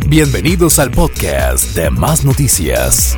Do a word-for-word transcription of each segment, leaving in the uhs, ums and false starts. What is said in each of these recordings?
Bienvenidos al podcast de Más Noticias.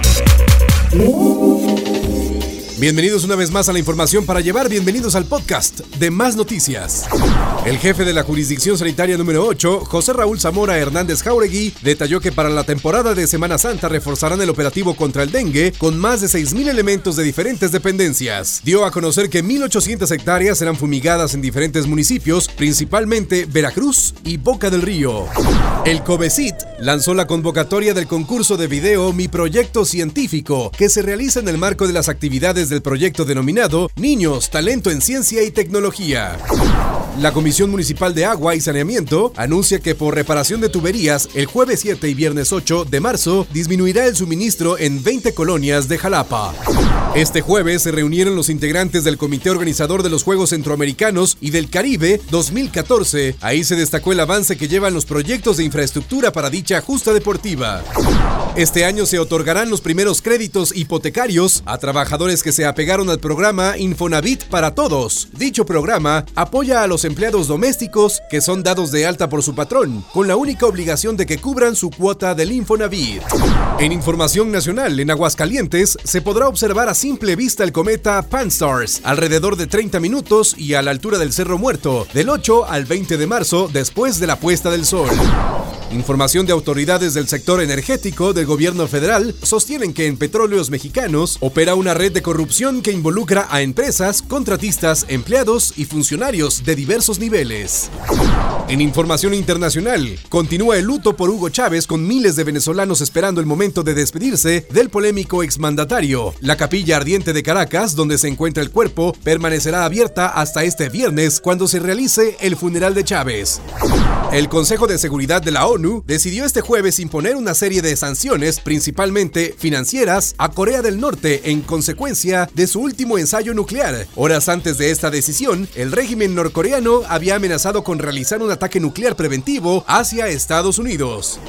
Bienvenidos una vez más a la información para llevar, bienvenidos al podcast de Más Noticias. El jefe de la Jurisdicción Sanitaria número ocho, José Raúl Zamora Hernández Jáuregui, detalló que para la temporada de Semana Santa reforzarán el operativo contra el dengue con más de seis mil elementos de diferentes dependencias. Dio a conocer que mil ochocientas hectáreas serán fumigadas en diferentes municipios, principalmente Veracruz y Boca del Río. El COVECIT lanzó la convocatoria del concurso de video Mi Proyecto Científico, que se realiza en el marco de las actividades del proyecto denominado Niños, Talento en Ciencia y Tecnología. La Comisión Municipal de Agua y Saneamiento anuncia que por reparación de tuberías, el jueves siete y viernes ocho de marzo disminuirá el suministro en veinte colonias de Jalapa. Este jueves se reunieron los integrantes del Comité Organizador de los Juegos Centroamericanos y del Caribe dos mil catorce. Ahí se destacó el avance que llevan los proyectos de infraestructura para dicha justa deportiva. Este año se otorgarán los primeros créditos hipotecarios a trabajadores que se apegaron al programa Infonavit para Todos. Dicho programa apoya a los empleados domésticos que son dados de alta por su patrón, con la única obligación de que cubran su cuota del Infonavit. En información nacional, en Aguascalientes se podrá observar a simple vista el cometa Pan-STARRS alrededor de treinta minutos y a la altura del Cerro Muerto, del ocho al veinte de marzo después de la puesta del sol. Información de autoridades del sector energético del gobierno federal sostienen que en Petróleos Mexicanos opera una red de corrupción que involucra a empresas, contratistas, empleados y funcionarios de diversos niveles. En información internacional, continúa el luto por Hugo Chávez con miles de venezolanos esperando el momento de despedirse del polémico exmandatario. La capilla ardiente de Caracas, donde se encuentra el cuerpo, permanecerá abierta hasta este viernes cuando se realice el funeral de Chávez. El Consejo de Seguridad de la ONU decidió este jueves imponer una serie de sanciones, principalmente financieras, a Corea del Norte en consecuencia de su último ensayo nuclear. Horas antes de esta decisión, el régimen norcoreano había amenazado con realizar un ataque nuclear preventivo hacia Estados Unidos.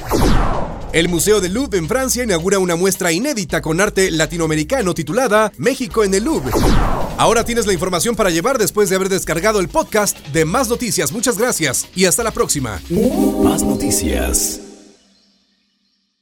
El Museo del Louvre en Francia inaugura una muestra inédita con arte latinoamericano titulada México en el Louvre. Ahora tienes la información para llevar después de haber descargado el podcast de Más Noticias. Muchas gracias y hasta la próxima. Más Noticias.